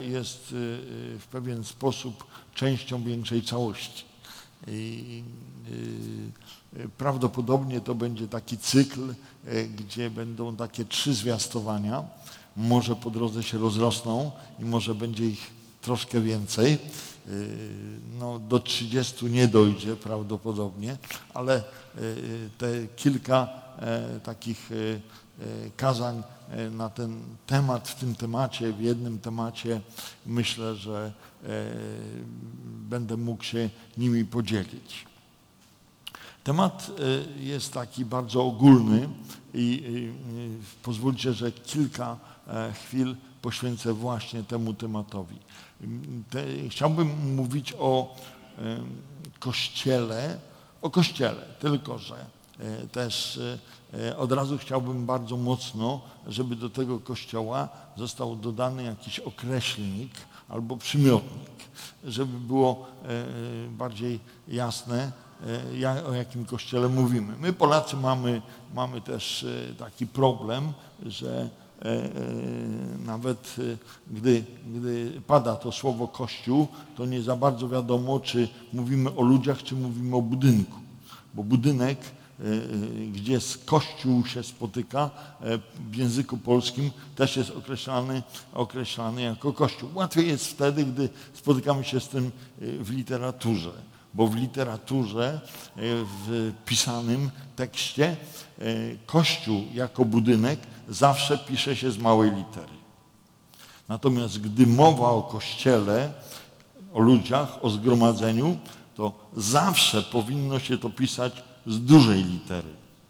jest w pewien sposób częścią większej całości. I prawdopodobnie to będzie taki cykl, gdzie będą takie 3 zwiastowania. Może po drodze się rozrosną i może będzie ich troszkę więcej. No, do 30 nie dojdzie prawdopodobnie, ale te kilka takich kazań na ten temat, w tym temacie, w jednym temacie, myślę, że będę mógł się nimi podzielić. Temat jest taki bardzo ogólny i pozwólcie, że kilka chwil poświęcę właśnie temu tematowi. Chciałbym mówić o Kościele, tylko że też od razu chciałbym bardzo mocno, żeby do tego Kościoła został dodany jakiś określnik albo przymiotnik, żeby było bardziej jasne, o jakim Kościele mówimy. My Polacy mamy też taki problem, że nawet gdy pada to słowo Kościół, to nie za bardzo wiadomo, czy mówimy o ludziach, czy mówimy o budynku. Bo budynek, gdzie Kościół się spotyka, w języku polskim też jest określany jako Kościół. Łatwiej jest wtedy, gdy spotykamy się z tym w literaturze. Bo w literaturze, w pisanym tekście Kościół jako budynek zawsze pisze się z małej litery. Natomiast gdy mowa o Kościele, o ludziach, o zgromadzeniu, to zawsze powinno się to pisać z dużej litery.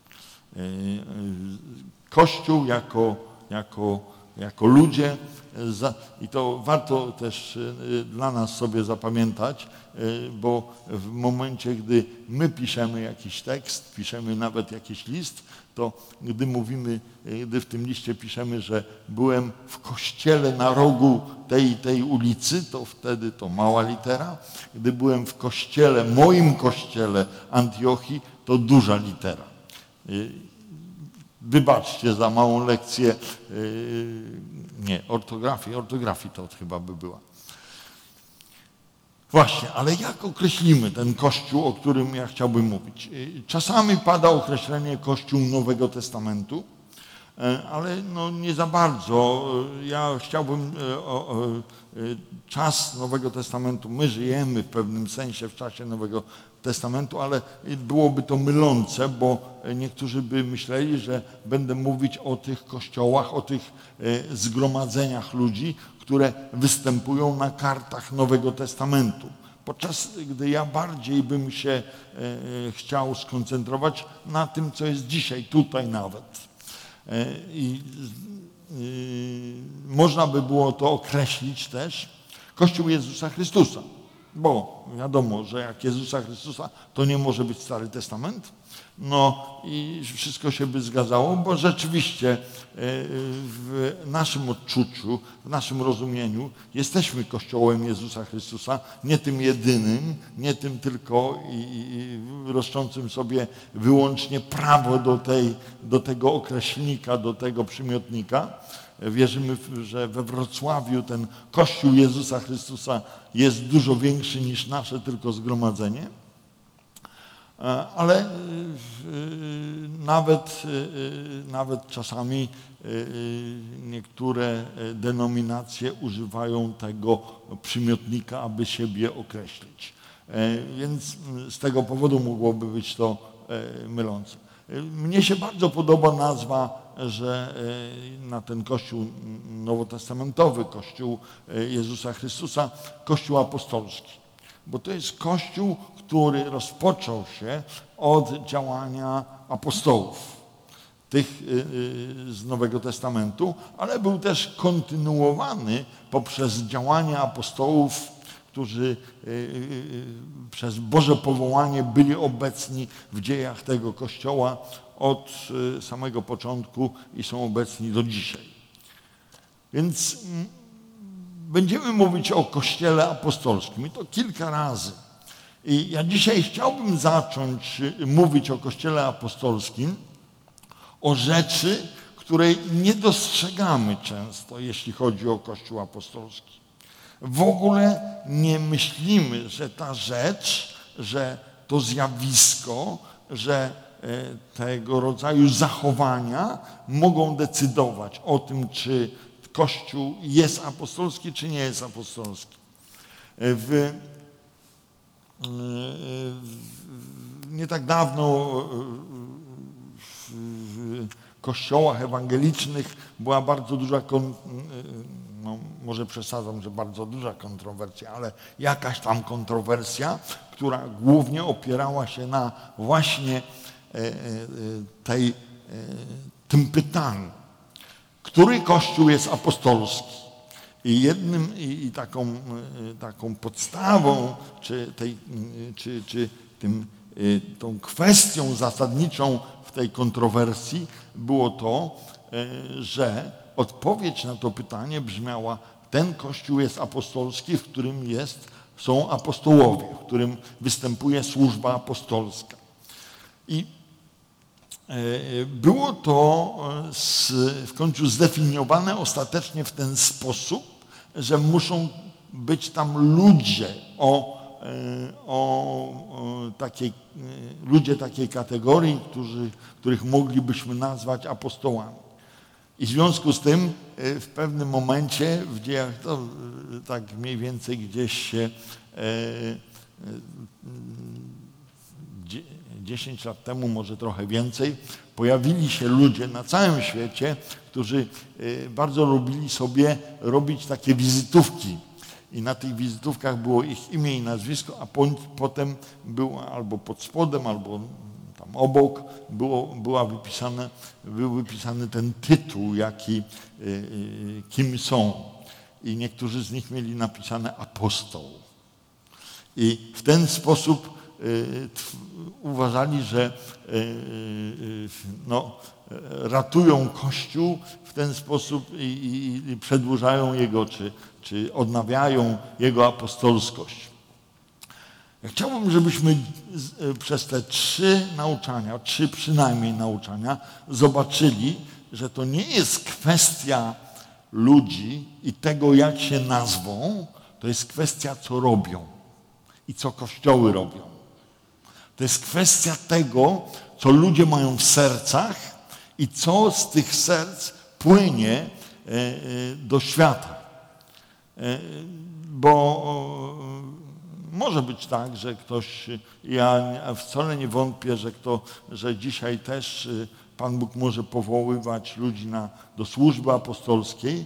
Kościół jako ludzie, i to warto też dla nas sobie zapamiętać, bo w momencie, gdy my piszemy jakiś tekst, piszemy nawet jakiś list, to gdy w tym liście piszemy, że byłem w kościele na rogu tej ulicy, to wtedy to mała litera. Gdy byłem w kościele, moim kościele Antiochii, to duża litera. Wybaczcie za małą lekcję, ortografii to chyba by była. Właśnie, ale jak określimy ten Kościół, o którym ja chciałbym mówić? Czasami pada określenie Kościół Nowego Testamentu, ale no nie za bardzo. Ja chciałbym czas Nowego Testamentu, my żyjemy w pewnym sensie w czasie Nowego Testamentu, ale byłoby to mylące, bo niektórzy by myśleli, że będę mówić o tych kościołach, o tych zgromadzeniach ludzi, które występują na kartach Nowego Testamentu. Podczas gdy ja bardziej bym się chciał skoncentrować na tym, co jest dzisiaj, tutaj nawet. I można by było to określić też Kościół Jezusa Chrystusa, bo wiadomo, że jak Jezusa Chrystusa, to nie może być Stary Testament. No i wszystko się by zgadzało, bo rzeczywiście w naszym odczuciu, w naszym rozumieniu jesteśmy Kościołem Jezusa Chrystusa, nie tym jedynym, nie tym tylko i roszczącym sobie wyłącznie prawo do tego określnika, do tego przymiotnika. Wierzymy, że we Wrocławiu ten Kościół Jezusa Chrystusa jest dużo większy niż nasze tylko zgromadzenie. Ale nawet czasami niektóre denominacje używają tego przymiotnika, aby siebie określić. Więc z tego powodu mogłoby być to mylące. Mnie się bardzo podoba nazwa, że na ten Kościół nowotestamentowy, Kościół Jezusa Chrystusa, Kościół apostolski. Bo to jest Kościół, który rozpoczął się od działania apostołów, tych z Nowego Testamentu, ale był też kontynuowany poprzez działania apostołów, którzy przez Boże powołanie byli obecni w dziejach tego Kościoła od samego początku i są obecni do dzisiaj. Więc będziemy mówić o Kościele apostolskim i to kilka razy. I ja dzisiaj chciałbym zacząć mówić o Kościele apostolskim, o rzeczy, której nie dostrzegamy często, jeśli chodzi o Kościół apostolski. W ogóle nie myślimy, że ta rzecz, że to zjawisko, że tego rodzaju zachowania mogą decydować o tym, czy Kościół jest apostolski, czy nie jest apostolski. Nie tak dawno w kościołach ewangelicznych była bardzo duża, no może przesadzam, że bardzo duża kontrowersja, ale jakaś tam kontrowersja, która głównie opierała się na właśnie tym pytaniu, który Kościół jest apostolski. I jednym i taką podstawą, tą kwestią zasadniczą w tej kontrowersji było to, że odpowiedź na to pytanie brzmiała: ten Kościół jest apostolski, w którym są apostołowie, w którym występuje służba apostolska. I było to w końcu zdefiniowane ostatecznie w ten sposób, że muszą być tam ludzie ludzie takiej kategorii, których moglibyśmy nazwać apostołami. I w związku z tym w pewnym momencie w dziejach, to tak mniej więcej gdzieś się 10 lat temu, może trochę więcej, pojawili się ludzie na całym świecie, którzy bardzo lubili sobie robić takie wizytówki. I na tych wizytówkach było ich imię i nazwisko, a potem było albo pod spodem, albo tam obok był wypisany ten tytuł, kim są. I niektórzy z nich mieli napisane apostoł. I w ten sposób uważali, że ratują Kościół w ten sposób i przedłużają jego, czy odnawiają jego apostolskość. Ja chciałbym, żebyśmy przez te 3 przynajmniej nauczania, zobaczyli, że to nie jest kwestia ludzi i tego, jak się nazwą, to jest kwestia, co robią i co kościoły robią. To jest kwestia tego, co ludzie mają w sercach i co z tych serc płynie do świata. Bo może być tak, że ktoś, ja wcale nie wątpię, że dzisiaj też Pan Bóg może powoływać ludzi do służby apostolskiej,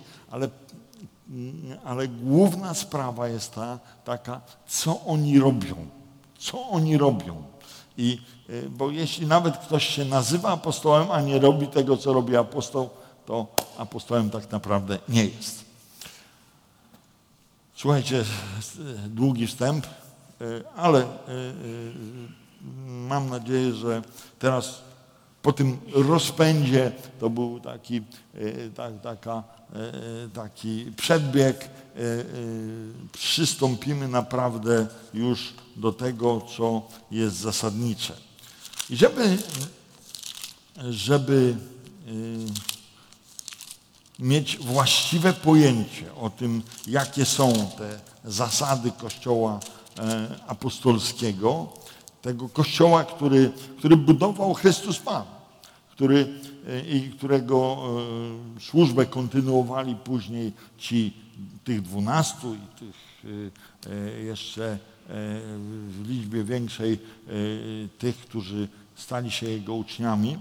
ale główna sprawa jest taka, co oni robią. Co oni robią. Bo jeśli nawet ktoś się nazywa apostołem, a nie robi tego, co robi apostoł, to apostołem tak naprawdę nie jest. Słuchajcie, długi wstęp, ale mam nadzieję, że teraz po tym rozpędzie to był taki przedbieg. Przystąpimy naprawdę już do tego, co jest zasadnicze. I żeby mieć właściwe pojęcie o tym, jakie są te zasady Kościoła apostolskiego, tego Kościoła, który budował Chrystus Pan, którego służbę kontynuowali później tych 12 i tych jeszcze w liczbie większej tych, którzy stali się Jego uczniami.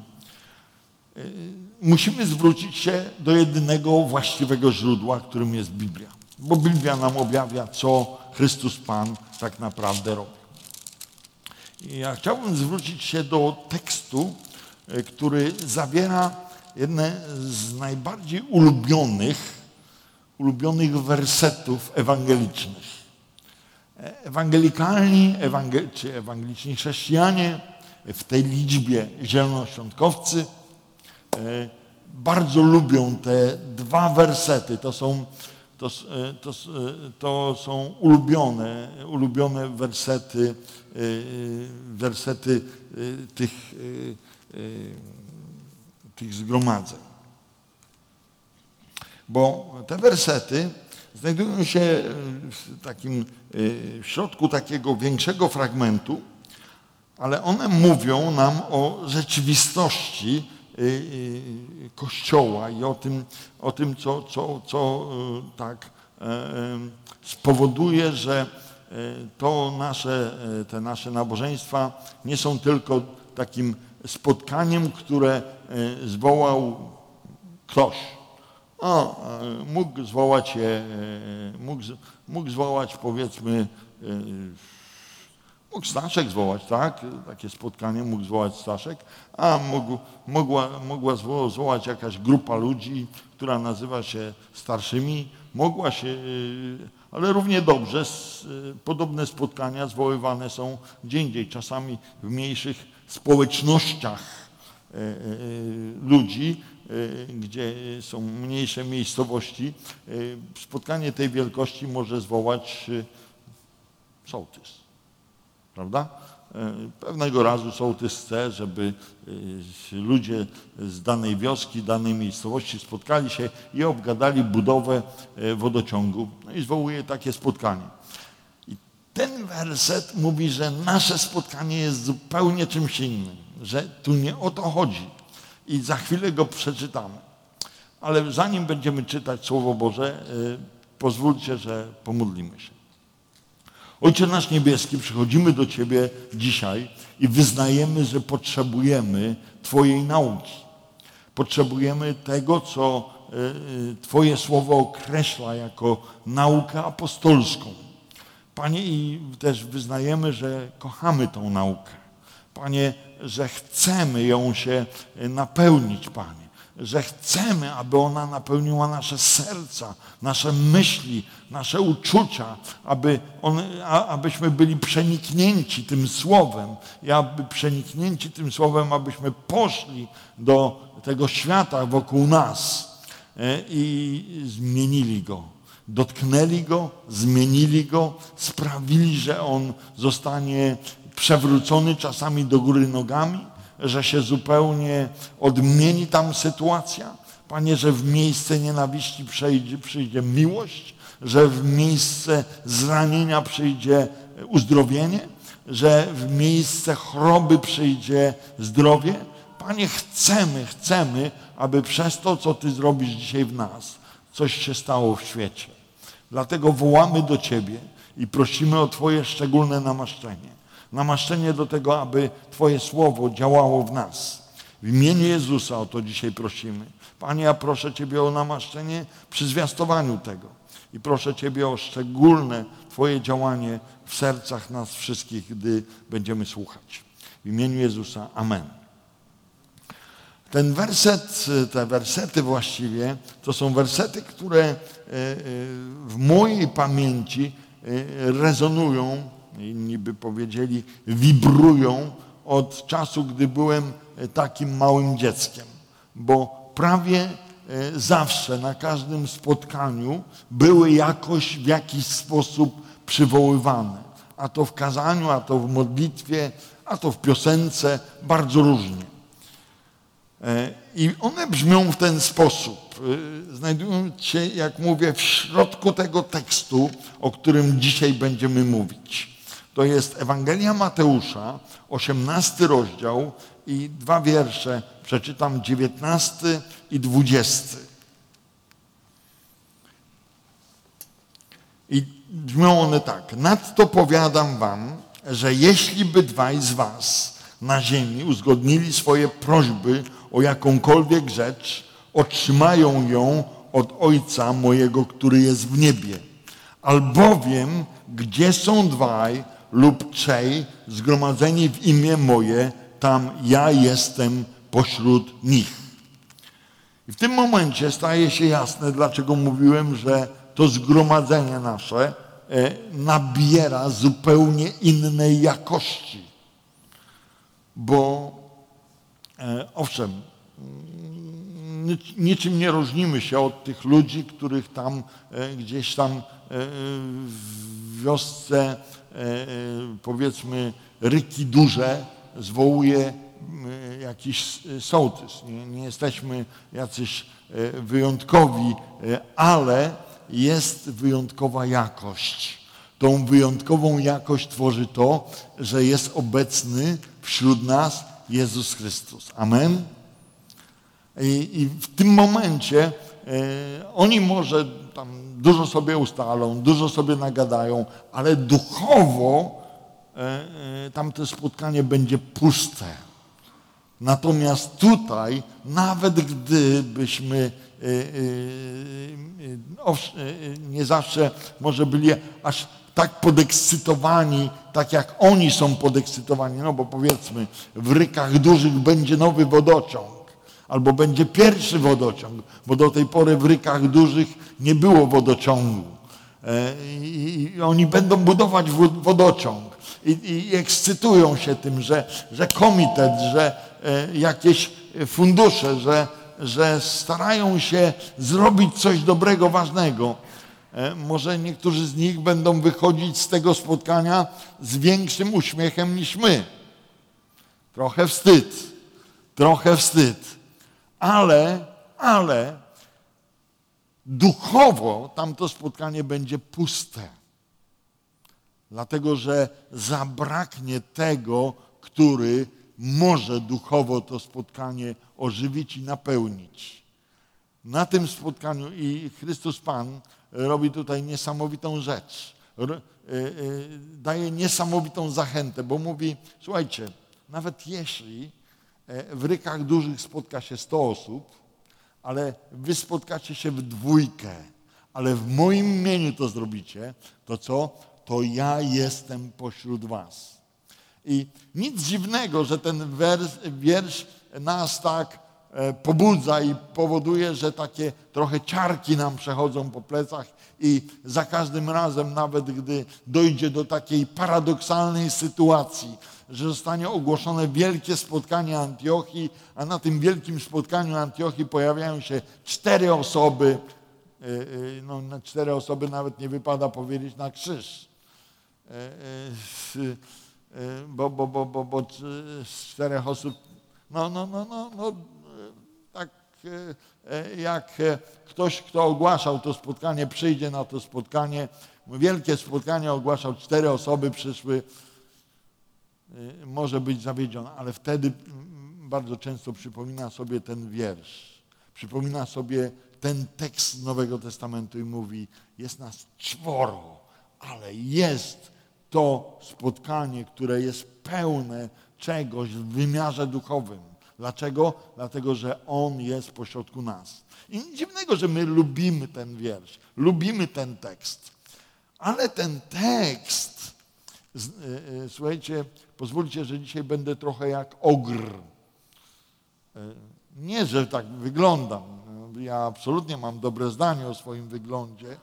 Musimy zwrócić się do jedynego właściwego źródła, którym jest Biblia. Bo Biblia nam objawia, co Chrystus Pan tak naprawdę robi. I ja chciałbym zwrócić się do tekstu, który zawiera jedne z najbardziej ulubionych wersetów ewangelicznych. Ewangelikalni, czy ewangeliczni chrześcijanie, w tej liczbie zielonoświątkowcy, bardzo lubią te 2 wersety. To są ulubione wersety tych zgromadzeń. Bo te wersety znajdują się w środku takiego większego fragmentu, ale one mówią nam o rzeczywistości Kościoła i o tym co tak spowoduje, że te nasze nabożeństwa nie są tylko takim spotkaniem, które zwołał ktoś. Mógł zwołać powiedzmy, mógł Staszek zwołać, tak? Takie spotkanie mógł zwołać Staszek, a mogła zwołać jakaś grupa ludzi, która nazywa się starszymi, ale równie dobrze podobne spotkania zwoływane są gdzie indziej, czasami w mniejszych społecznościach ludzi, gdzie są mniejsze miejscowości. Spotkanie tej wielkości może zwołać sołtys, prawda? Pewnego razu sołtys chce, żeby ludzie z danej wioski, danej miejscowości spotkali się i obgadali budowę wodociągu. No i zwołuje takie spotkanie. I ten werset mówi, że nasze spotkanie jest zupełnie czymś innym, że tu nie o to chodzi. I za chwilę go przeczytamy. Ale zanim będziemy czytać Słowo Boże, pozwólcie, że pomodlimy się. Ojcze nasz niebieski, przychodzimy do Ciebie dzisiaj i wyznajemy, że potrzebujemy Twojej nauki. Potrzebujemy tego, co Twoje Słowo określa jako naukę apostolską. Panie, i też wyznajemy, że kochamy tą naukę. Panie, że chcemy ją się napełnić, Panie. Że chcemy, aby ona napełniła nasze serca, nasze myśli, nasze uczucia, abyśmy byli przeniknięci tym Słowem i przeniknięci tym Słowem, abyśmy poszli do tego świata wokół nas i zmienili go. Dotknęli go, zmienili go, sprawili, że on zostanie przewrócony czasami do góry nogami, że się zupełnie odmieni tam sytuacja. Panie, że w miejsce nienawiści przyjdzie miłość, że w miejsce zranienia przyjdzie uzdrowienie, że w miejsce choroby przyjdzie zdrowie. Panie, chcemy, aby przez to, co Ty zrobisz dzisiaj w nas, coś się stało w świecie. Dlatego wołamy do Ciebie i prosimy o Twoje szczególne namaszczenie. Namaszczenie do tego, aby Twoje Słowo działało w nas. W imieniu Jezusa o to dzisiaj prosimy. Panie, ja proszę Ciebie o namaszczenie przy zwiastowaniu tego. I proszę Ciebie o szczególne Twoje działanie w sercach nas wszystkich, gdy będziemy słuchać. W imieniu Jezusa. Amen. Te wersety właściwie, to są wersety, które w mojej pamięci rezonują, inni by powiedzieli, wibrują od czasu, gdy byłem takim małym dzieckiem. Bo prawie zawsze na każdym spotkaniu były jakoś w jakiś sposób przywoływane. A to w kazaniu, a to w modlitwie, a to w piosence, bardzo różnie. I one brzmią w ten sposób. Znajdują się, jak mówię, w środku tego tekstu, o którym dzisiaj będziemy mówić. To jest Ewangelia Mateusza, 18 rozdział i 2 wiersze. Przeczytam 19 i 20. I brzmią one tak. Nadto powiadam wam, że jeśli by dwaj z was na ziemi uzgodnili swoje prośby o jakąkolwiek rzecz, otrzymają ją od Ojca mojego, który jest w niebie. Albowiem, gdzie są dwaj lub trzej zgromadzeni w imię moje, tam ja jestem pośród nich. I w tym momencie staje się jasne, dlaczego mówiłem, że to zgromadzenie nasze nabiera zupełnie innej jakości. Bo owszem, niczym nie różnimy się od tych ludzi, których tam gdzieś tam w wiosce, powiedzmy, Ryki Duże zwołuje jakiś sołtys. Nie jesteśmy jacyś wyjątkowi, ale jest wyjątkowa jakość. Tą wyjątkową jakość tworzy to, że jest obecny wśród nas Jezus Chrystus. Amen? I w tym momencie oni może tam dużo sobie ustalą, dużo sobie nagadają, ale duchowo tamte spotkanie będzie puste. Natomiast tutaj, nawet gdybyśmy nie zawsze może byli aż tak podekscytowani, tak jak oni są podekscytowani, no bo powiedzmy, w Rykach Dużych będzie nowy wodociąg, albo będzie pierwszy wodociąg, bo do tej pory w Rykach Dużych nie było wodociągu. I oni będą budować wodociąg i ekscytują się tym, że komitet, że jakieś fundusze, że starają się zrobić coś dobrego, ważnego. Może niektórzy z nich będą wychodzić z tego spotkania z większym uśmiechem niż my. Trochę wstyd. Ale duchowo tamto spotkanie będzie puste. Dlatego, że zabraknie tego, który może duchowo to spotkanie ożywić i napełnić. Na tym spotkaniu i Chrystus Pan robi tutaj niesamowitą rzecz. Daje niesamowitą zachętę, bo mówi, słuchajcie, nawet jeśli w Rykach Dużych spotka się 100 osób, ale wy spotkacie się w dwójkę, ale w moim imieniu to zrobicie, to co? To ja jestem pośród was. I nic dziwnego, że ten wiersz nas tak pobudza i powoduje, że takie trochę ciarki nam przechodzą po plecach i za każdym razem, nawet gdy dojdzie do takiej paradoksalnej sytuacji, że zostanie ogłoszone wielkie spotkanie Antiochii, a na tym wielkim spotkaniu Antiochii pojawiają się 4 osoby, no na 4 osoby nawet nie wypada powiedzieć na krzyż, bo z 4 osób, tak jak ktoś, kto ogłaszał to spotkanie, przyjdzie na to spotkanie, wielkie spotkanie ogłaszał, 4 osoby przyszły, może być zawiedziony, ale wtedy bardzo często przypomina sobie ten wiersz, przypomina sobie ten tekst Nowego Testamentu i mówi, jest nas 4, ale jest to spotkanie, które jest pełne czegoś w wymiarze duchowym. Dlaczego? Dlatego, że On jest pośrodku nas. I nic dziwnego, że my lubimy ten wiersz, lubimy ten tekst. Ale ten tekst, słuchajcie, pozwólcie, że dzisiaj będę trochę jak ogr. Nie, że tak wyglądam. Ja absolutnie mam dobre zdanie o swoim wyglądzie,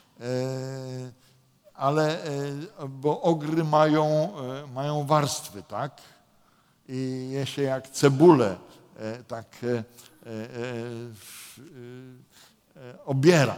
ale bo ogry mają warstwy, tak? I je się jak cebulę tak obiera.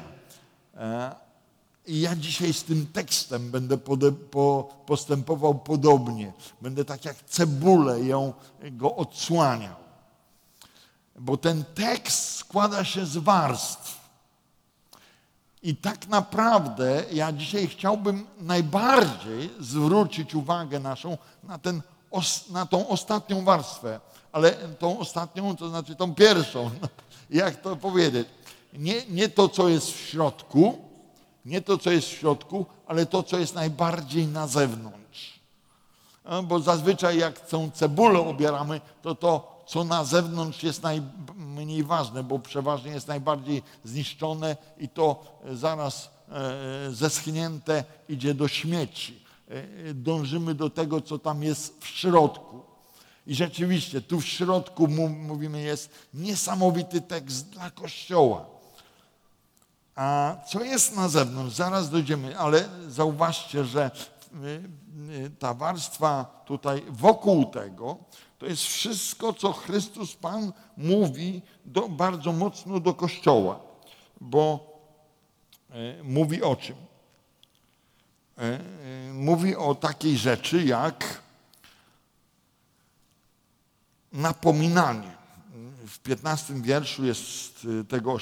I ja dzisiaj z tym tekstem będę postępował podobnie. Będę tak jak cebulę go odsłaniał. Bo ten tekst składa się z warstw. I tak naprawdę ja dzisiaj chciałbym najbardziej zwrócić uwagę naszą na tą ostatnią warstwę. Ale tą ostatnią, to znaczy tą pierwszą. Jak to powiedzieć? Nie to, co jest w środku, ale to, co jest najbardziej na zewnątrz. Bo zazwyczaj jak tą cebulę obieramy, to co na zewnątrz jest najmniej ważne, bo przeważnie jest najbardziej zniszczone i to zaraz zeschnięte idzie do śmieci. Dążymy do tego, co tam jest w środku. I rzeczywiście tu w środku, mówimy, jest niesamowity tekst dla Kościoła. A co jest na zewnątrz? Zaraz dojdziemy, ale zauważcie, że ta warstwa tutaj wokół tego, to jest wszystko, co Chrystus Pan mówi bardzo mocno do Kościoła. Bo mówi o czym? Mówi o takiej rzeczy jak napominanie. w 15 wierszu jest tego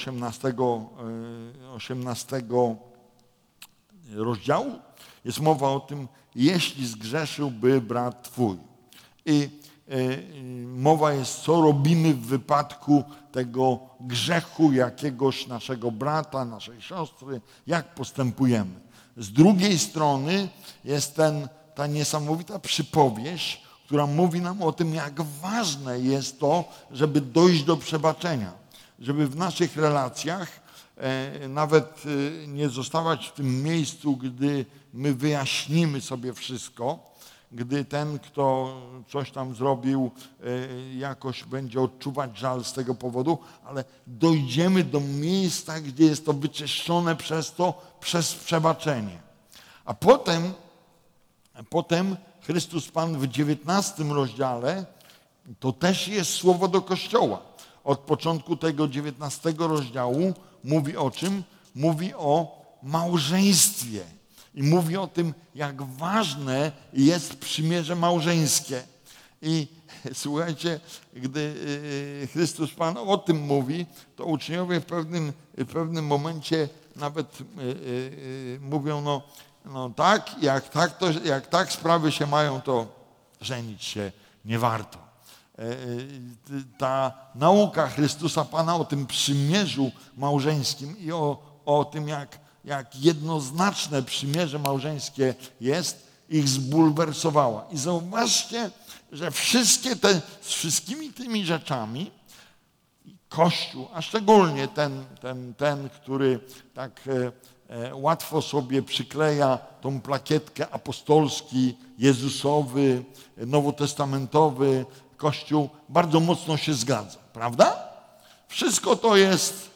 18 rozdziału, jest mowa o tym, jeśli zgrzeszyłby brat twój. I mowa jest, co robimy w wypadku tego grzechu jakiegoś naszego brata, naszej siostry, jak postępujemy. Z drugiej strony jest ta niesamowita przypowieść, która mówi nam o tym, jak ważne jest to, żeby dojść do przebaczenia. Żeby w naszych relacjach nawet nie zostawać w tym miejscu, gdy my wyjaśnimy sobie wszystko, gdy ten, kto coś tam zrobił, jakoś będzie odczuwać żal z tego powodu, ale dojdziemy do miejsca, gdzie jest to wyczyszczone przez przebaczenie. A potem Chrystus Pan w 19 rozdziale, to też jest słowo do Kościoła. Od początku tego 19 rozdziału mówi o czym? Mówi o małżeństwie. I mówi o tym, jak ważne jest przymierze małżeńskie. I słuchajcie, gdy Chrystus Pan o tym mówi, to uczniowie w pewnym momencie nawet mówią, no tak, jak tak sprawy się mają, to żenić się nie warto. Ta nauka Chrystusa Pana o tym przymierzu małżeńskim i o tym, jak jednoznaczne przymierze małżeńskie jest, ich zbulwersowała. I zauważcie, że z wszystkimi tymi rzeczami Kościół, a szczególnie ten, który tak łatwo sobie przykleja tą plakietkę apostolski, Jezusowy, nowotestamentowy, Kościół bardzo mocno się zgadza, prawda? Wszystko to jest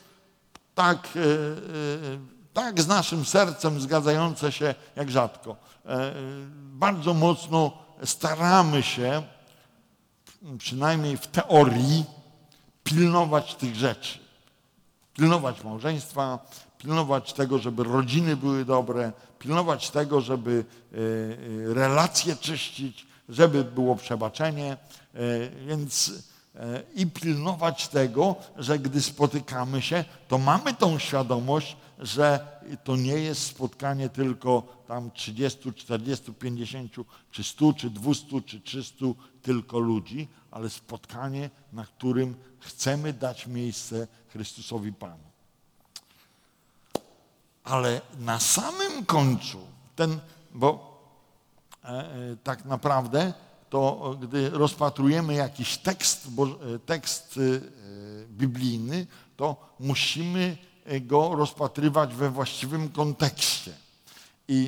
tak z naszym sercem zgadzające się jak rzadko. Bardzo mocno staramy się, przynajmniej w teorii, pilnować tych rzeczy. Pilnować małżeństwa, pilnować tego, żeby rodziny były dobre, pilnować tego, żeby relacje czyścić, żeby było przebaczenie, więc i pilnować tego, że gdy spotykamy się, to mamy tą świadomość, że to nie jest spotkanie tylko tam 30, 40, 50, czy 100, czy 200, czy 300 tylko ludzi, ale spotkanie, na którym chcemy dać miejsce Chrystusowi Panu. Ale na samym końcu, bo tak naprawdę to gdy rozpatrujemy jakiś tekst biblijny, to musimy go rozpatrywać we właściwym kontekście. I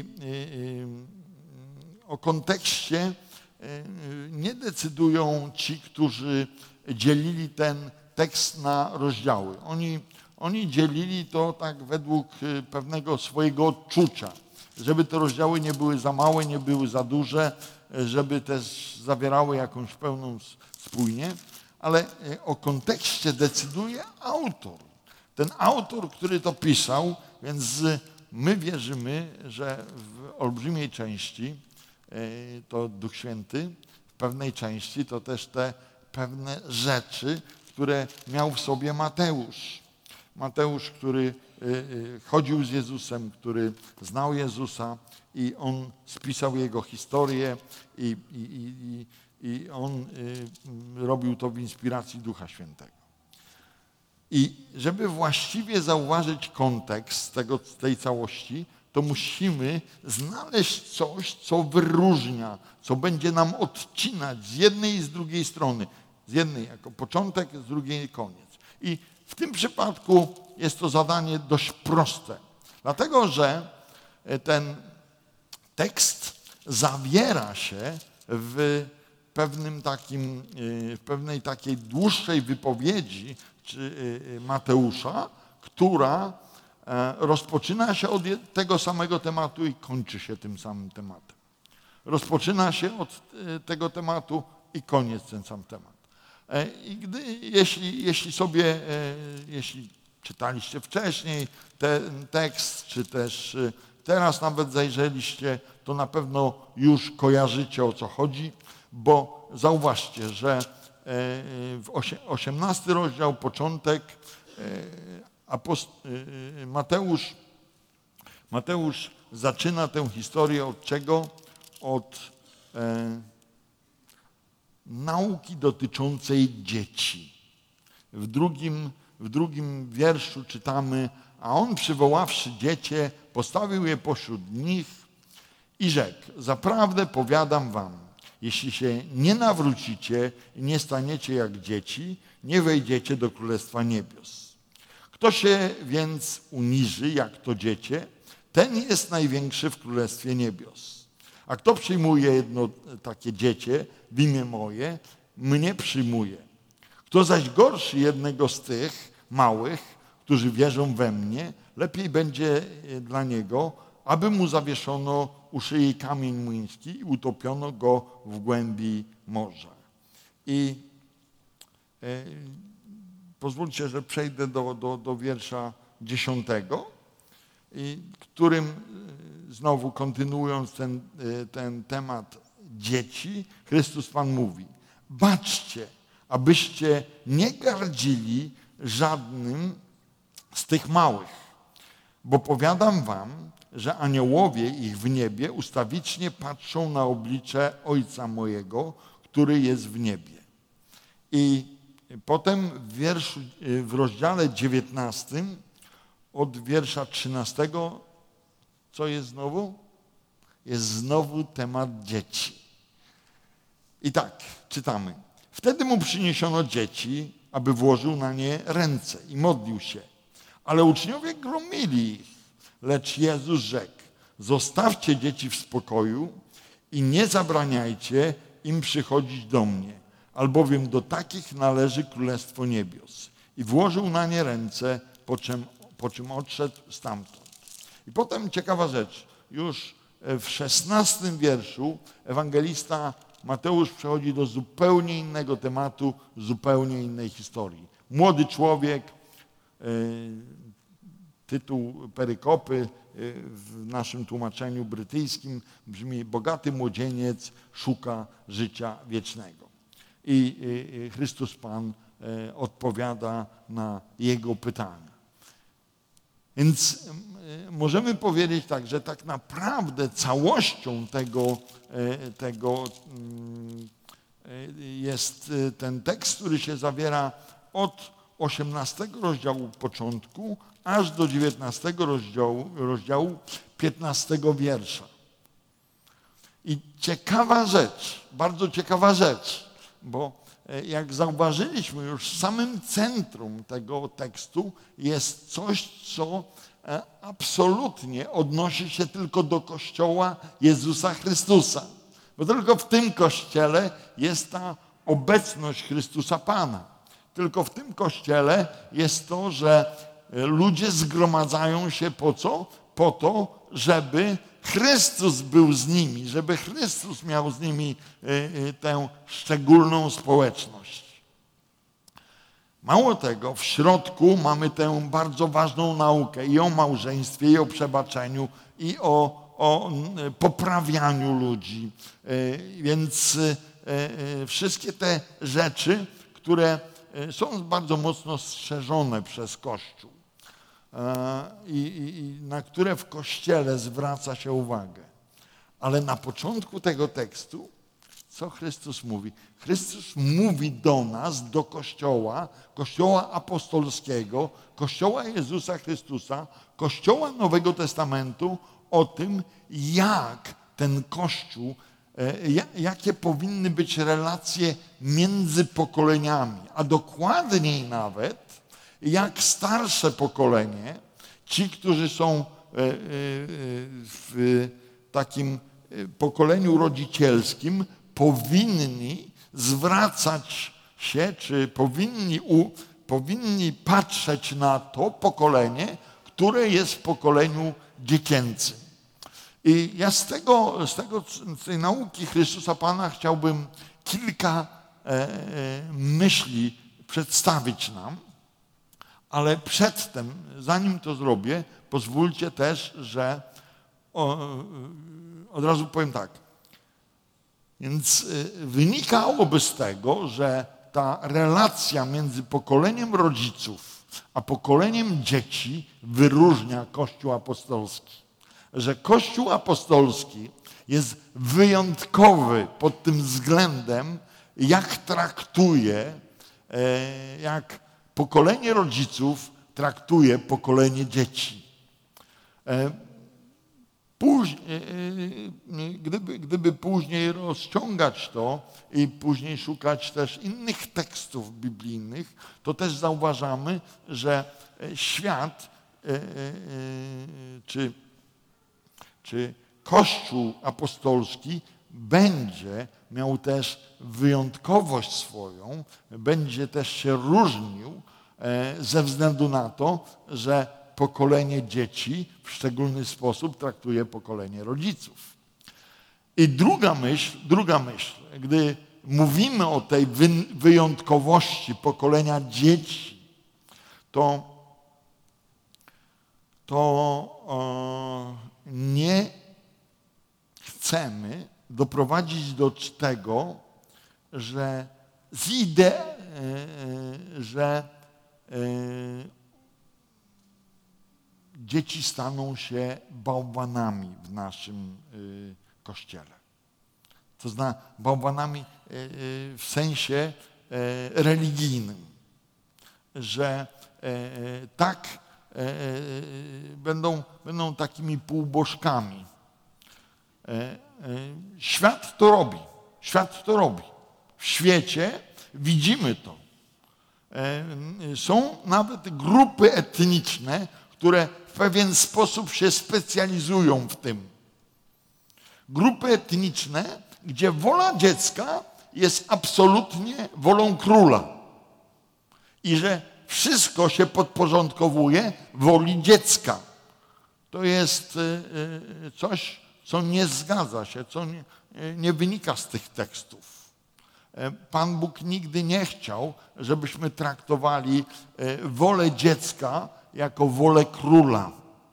o kontekście nie decydują ci, którzy dzielili ten tekst na rozdziały. Oni dzielili to tak według pewnego swojego odczucia, żeby te rozdziały nie były za małe, nie były za duże, żeby też zawierały jakąś pełną spójnię, ale o kontekście decyduje autor. Ten autor, który to pisał, więc my wierzymy, że w olbrzymiej części to Duch Święty, w pewnej części to też te pewne rzeczy, które miał w sobie Mateusz. Mateusz, który chodził z Jezusem, który znał Jezusa i on spisał jego historię i on robił to w inspiracji Ducha Świętego. I żeby właściwie zauważyć kontekst tej całości, to musimy znaleźć coś, co wyróżnia, co będzie nam odcinać z jednej i z drugiej strony. Z jednej jako początek, z drugiej koniec. I w tym przypadku jest to zadanie dość proste, dlatego że ten tekst zawiera się w pewnej takiej dłuższej wypowiedzi Mateusza, która rozpoczyna się od tego samego tematu i kończy się tym samym tematem. Rozpoczyna się od tego tematu i koniec ten sam temat. I jeśli czytaliście wcześniej ten tekst, czy też teraz nawet zajrzeliście, to na pewno już kojarzycie, o co chodzi, bo zauważcie, że w 18 rozdział, początek, Mateusz zaczyna tę historię od czego? Od nauki dotyczącej dzieci. W drugim wierszu czytamy: a on przywoławszy dziecię, postawił je pośród nich i rzekł: zaprawdę powiadam wam, jeśli się nie nawrócicie i nie staniecie jak dzieci, nie wejdziecie do Królestwa Niebios. Kto się więc uniży jak to dziecię, ten jest największy w Królestwie Niebios. A kto przyjmuje jedno takie dziecię w imię moje, mnie przyjmuje. Kto zaś gorszy jednego z tych małych, którzy wierzą we mnie, lepiej będzie dla niego, aby mu zawieszono u szyi kamień młyński i utopiono go w głębi morza. I pozwólcie, że przejdę do wiersza 10, którym znowu kontynuując ten temat dzieci, Chrystus Pan mówi: baczcie, abyście nie gardzili żadnym z tych małych, bo powiadam wam, że aniołowie ich w niebie ustawicznie patrzą na oblicze Ojca mojego, który jest w niebie. I potem w rozdziale 19 od wiersza 13, co jest znowu? Jest znowu temat dzieci. I tak, czytamy. Wtedy mu przyniesiono dzieci, aby włożył na nie ręce i modlił się. Ale uczniowie gromili ich. Lecz Jezus rzekł: zostawcie dzieci w spokoju i nie zabraniajcie im przychodzić do mnie, albowiem do takich należy Królestwo Niebios. I włożył na nie ręce, po czym odszedł stamtąd. I potem ciekawa rzecz. Już w 16 wierszu ewangelista Mateusz przechodzi do zupełnie innego tematu, zupełnie innej historii. Młody człowiek, tytuł perykopy w naszym tłumaczeniu brytyjskim brzmi: bogaty młodzieniec szuka życia wiecznego. I Chrystus Pan odpowiada na jego pytania. Więc możemy powiedzieć tak, że tak naprawdę całością tego jest ten tekst, który się zawiera od 18 rozdziału początku aż do 19 rozdziału 15 wiersza. I ciekawa rzecz, bardzo ciekawa rzecz, bo jak zauważyliśmy, już w samym centrum tego tekstu jest coś, co absolutnie odnosi się tylko do Kościoła Jezusa Chrystusa. Bo tylko w tym Kościele jest ta obecność Chrystusa Pana. Tylko w tym Kościele jest to, że ludzie zgromadzają się po co? Po to, żeby Chrystus był z nimi, żeby Chrystus miał z nimi tę szczególną społeczność. Mało tego, w środku mamy tę bardzo ważną naukę i o małżeństwie, i o przebaczeniu, i o poprawianiu ludzi. Więc wszystkie te rzeczy, które są bardzo mocno strzeżone przez Kościół i na które w Kościele zwraca się uwagę. Ale na początku tego tekstu, co Chrystus mówi? Chrystus mówi do nas, do Kościoła, Kościoła apostolskiego, Kościoła Jezusa Chrystusa, Kościoła Nowego Testamentu o tym, jak ten Kościół, jakie powinny być relacje między pokoleniami, a dokładniej nawet, jak starsze pokolenie, ci, którzy są w takim pokoleniu rodzicielskim, powinni zwracać się, czy powinni patrzeć na to pokolenie, które jest w pokoleniu dziecięcym. I ja z tej nauki Chrystusa Pana chciałbym kilka myśli przedstawić nam, ale przedtem, zanim to zrobię, pozwólcie też, że od razu powiem tak. Więc wynikałoby z tego, że ta relacja między pokoleniem rodziców a pokoleniem dzieci wyróżnia Kościół apostolski. Że Kościół apostolski jest wyjątkowy pod tym względem, jak traktuje, jak pokolenie rodziców traktuje pokolenie dzieci. Gdyby później rozciągać to i później szukać też innych tekstów biblijnych, to też zauważamy, że świat czy Kościół apostolski będzie miał też wyjątkowość swoją, będzie też się różnił ze względu na to, że pokolenie dzieci w szczególny sposób traktuje pokolenie rodziców. I druga myśl, gdy mówimy o tej wyjątkowości pokolenia dzieci, to nie chcemy doprowadzić do tego, że dzieci staną się bałwanami w naszym Kościele. To znaczy bałwanami w sensie religijnym, że tak będą takimi półbożkami. Świat to robi. W świecie widzimy to. Są nawet grupy etniczne, które w pewien sposób się specjalizują w tym. Grupy etniczne, gdzie wola dziecka jest absolutnie wolą króla. I że wszystko się podporządkowuje woli dziecka. To jest coś, co nie zgadza się, co nie wynika z tych tekstów. Pan Bóg nigdy nie chciał, żebyśmy traktowali wolę dziecka jako wolę króla.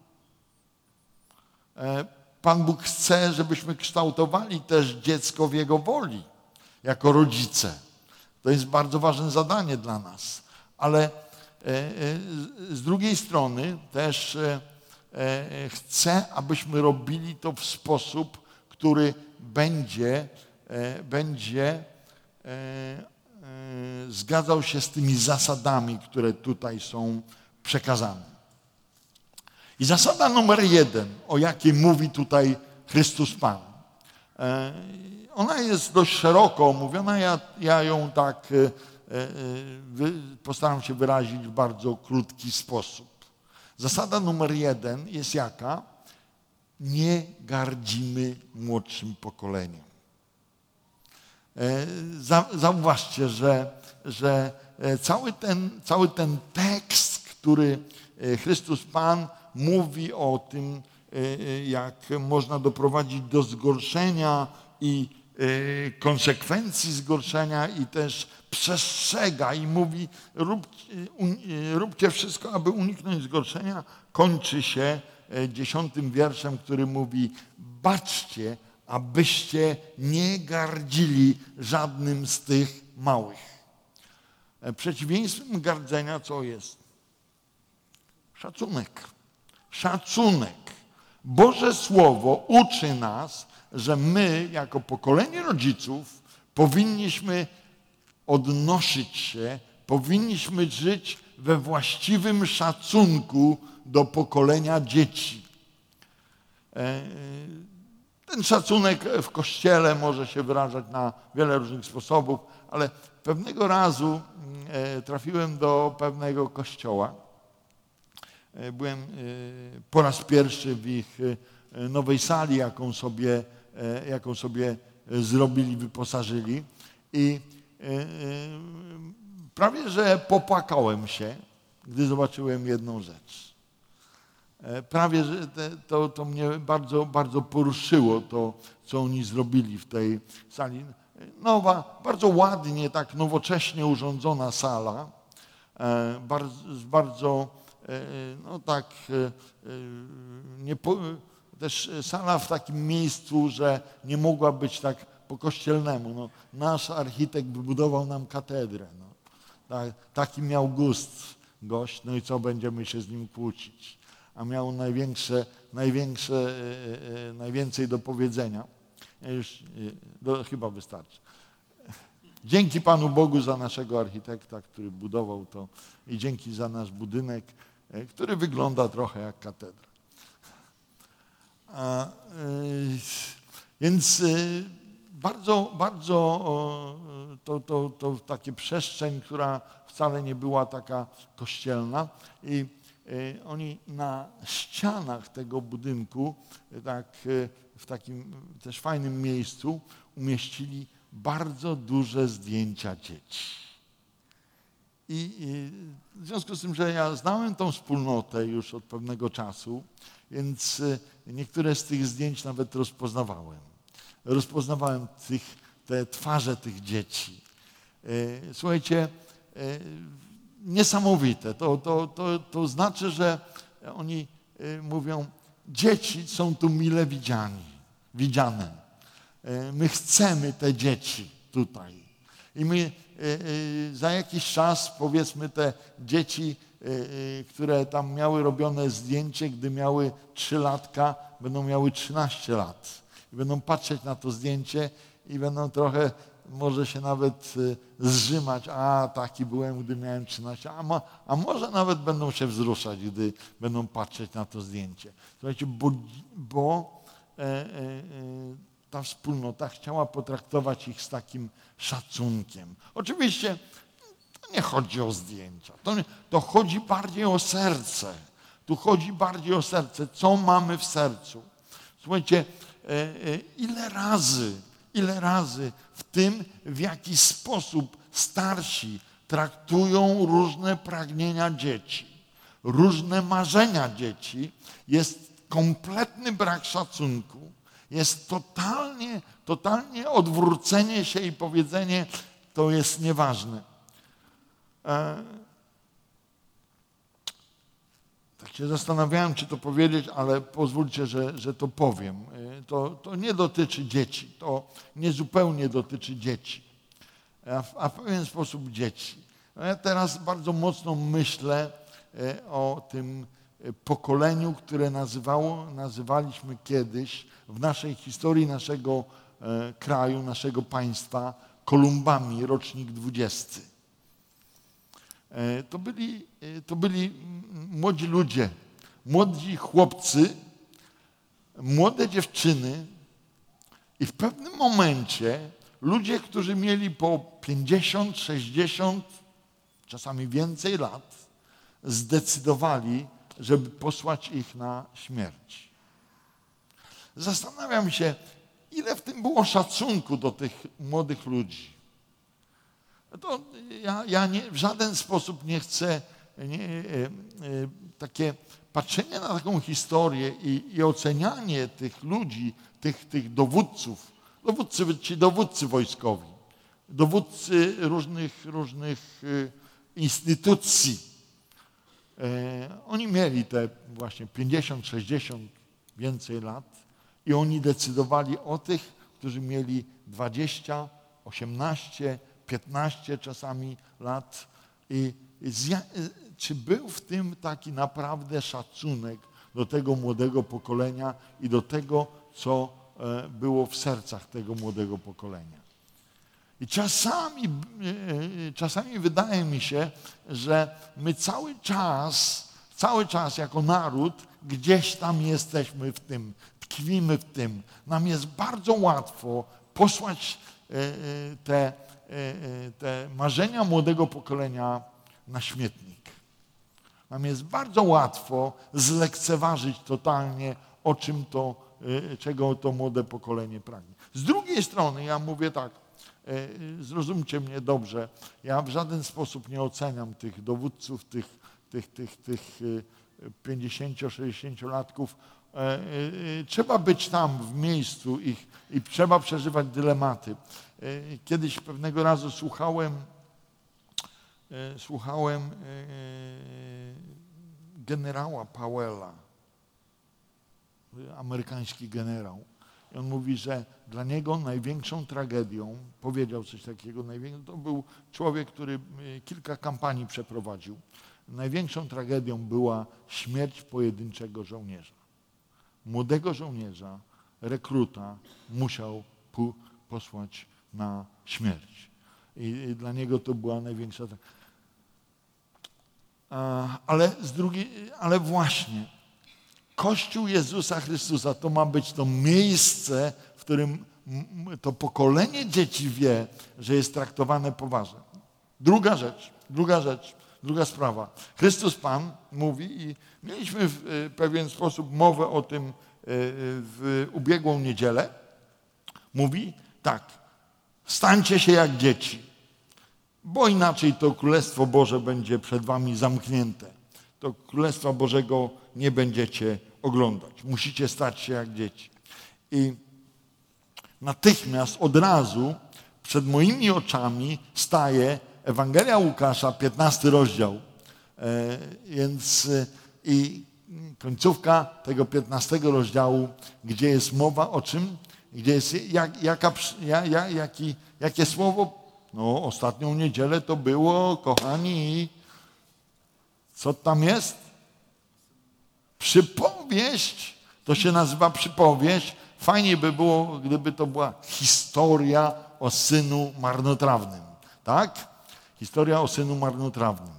Pan Bóg chce, żebyśmy kształtowali też dziecko w Jego woli, jako rodzice. To jest bardzo ważne zadanie dla nas. Ale z drugiej strony też chce, abyśmy robili to w sposób, który będzie zgadzał się z tymi zasadami, które tutaj są przekazane. I zasada numer 1, o jakiej mówi tutaj Chrystus Pan. Ona jest dość szeroko omówiona, ja ją tak postaram się wyrazić w bardzo krótki sposób. Zasada numer 1 jest jaka? Nie gardzimy młodszym pokoleniem. Zauważcie, że cały ten tekst, który Chrystus Pan mówi o tym, jak można doprowadzić do zgorszenia i konsekwencji zgorszenia i też przestrzega i mówi róbcie wszystko, aby uniknąć zgorszenia, kończy się 10 wierszem, który mówi baczcie, abyście nie gardzili żadnym z tych małych. Przeciwieństwem gardzenia co jest? Szacunek. Szacunek. Boże Słowo uczy nas, że my jako pokolenie rodziców powinniśmy odnosić się, powinniśmy żyć we właściwym szacunku do pokolenia dzieci. Ten szacunek w Kościele może się wyrażać na wiele różnych sposobów, ale pewnego razu trafiłem do pewnego kościoła. Byłem po raz pierwszy w ich nowej sali, jaką sobie zrobili, wyposażyli i prawie że popłakałem się, gdy zobaczyłem jedną rzecz. Prawie że to mnie bardzo, bardzo poruszyło, to co oni zrobili w tej sali. Nowa, bardzo ładnie, tak nowocześnie urządzona sala, też sala w takim miejscu, że nie mogła być tak po kościelnemu. No, nasz architekt wybudował nam katedrę. No. Taki miał gust gość, no i co, będziemy się z nim kłócić. A miał najwięcej do powiedzenia. Już chyba wystarczy. Dzięki Panu Bogu za naszego architekta, który budował to i dzięki za nasz budynek, który wygląda trochę jak katedra. Więc bardzo to takie przestrzeń, która wcale nie była taka kościelna i oni na ścianach tego budynku, tak w takim też fajnym miejscu umieścili bardzo duże zdjęcia dzieci. I w związku z tym, że ja znałem tą wspólnotę już od pewnego czasu, więc niektóre z tych zdjęć nawet rozpoznawałem. Rozpoznawałem te twarze tych dzieci. Słuchajcie, niesamowite. To znaczy, że oni mówią, dzieci są tu mile widziane. My chcemy te dzieci tutaj. I my za jakiś czas, powiedzmy, te dzieci, które tam miały robione zdjęcie, gdy miały 3 latka, będą miały 13 lat. I będą patrzeć na to zdjęcie i będą trochę, może się nawet zżymać, a taki byłem, gdy miałem 13, a może nawet będą się wzruszać, gdy będą patrzeć na to zdjęcie. Słuchajcie, bo ta wspólnota chciała potraktować ich z takim szacunkiem. Oczywiście to nie chodzi o zdjęcia, to chodzi bardziej o serce. Tu chodzi bardziej o serce, co mamy w sercu. Słuchajcie, ile razy w tym, w jaki sposób starsi traktują różne pragnienia dzieci, różne marzenia dzieci, jest kompletny brak szacunku, jest totalnie odwrócenie się i powiedzenie, to jest nieważne. Tak się zastanawiałem, czy to powiedzieć, ale pozwólcie, że to powiem. To nie dotyczy dzieci, to niezupełnie dotyczy dzieci, a w pewien sposób dzieci. Ja teraz bardzo mocno myślę o tym pokoleniu, które nazywaliśmy kiedyś w naszej historii naszego kraju, naszego państwa Kolumbami, rocznik 20. To byli młodzi ludzie, młodzi chłopcy, młode dziewczyny i w pewnym momencie ludzie, którzy mieli po 50, 60, czasami więcej lat, zdecydowali, żeby posłać ich na śmierć. Zastanawiam się, ile w tym było szacunku do tych młodych ludzi. To ja w żaden sposób nie chcę takie patrzenie na taką historię i ocenianie tych ludzi, tych dowódców, ci dowódcy wojskowi, dowódcy różnych instytucji. Oni mieli te właśnie 50, 60, więcej lat i oni decydowali o tych, którzy mieli 20, 18, 15 czasami lat. Czy był w tym taki naprawdę szacunek do tego młodego pokolenia i do tego, co było w sercach tego młodego pokolenia? I czasami wydaje mi się, że my cały czas jako naród gdzieś tam jesteśmy w tym, tkwimy w tym. Nam jest bardzo łatwo posłać te marzenia młodego pokolenia na śmietnik. Nam jest bardzo łatwo zlekceważyć totalnie, czego to młode pokolenie pragnie. Z drugiej strony ja mówię tak, zrozumcie mnie dobrze, ja w żaden sposób nie oceniam tych dowódców, tych 50-60-latków. Trzeba być tam w miejscu ich i trzeba przeżywać dylematy. Kiedyś pewnego razu słuchałem generała Powella, amerykański generał. I on mówi, że dla niego największą tragedią, powiedział coś takiego, to był człowiek, który kilka kampanii przeprowadził. Największą tragedią była śmierć pojedynczego żołnierza. Młodego żołnierza, rekruta musiał posłać na śmierć. I dla niego to była największa tragedja. Ale właśnie Kościół Jezusa Chrystusa to ma być to miejsce, w którym to pokolenie dzieci wie, że jest traktowane poważnie. Druga sprawa. Chrystus Pan mówi i mieliśmy w pewien sposób mowę o tym w ubiegłą niedzielę. Mówi tak, stańcie się jak dzieci, bo inaczej to Królestwo Boże będzie przed wami zamknięte. To Królestwa Bożego nie będziecie oglądać. Musicie stać się jak dzieci. I natychmiast, od razu przed moimi oczami staje Ewangelia Łukasza, 15 rozdział. Więc i końcówka tego 15 rozdziału, gdzie jest mowa o czym? Gdzie jest jakie słowo? No, ostatnią niedzielę to było, kochani, co tam jest? Przypowieść. To się nazywa przypowieść. Fajnie by było, gdyby to była historia o synu marnotrawnym. Tak? Historia o synu marnotrawnym.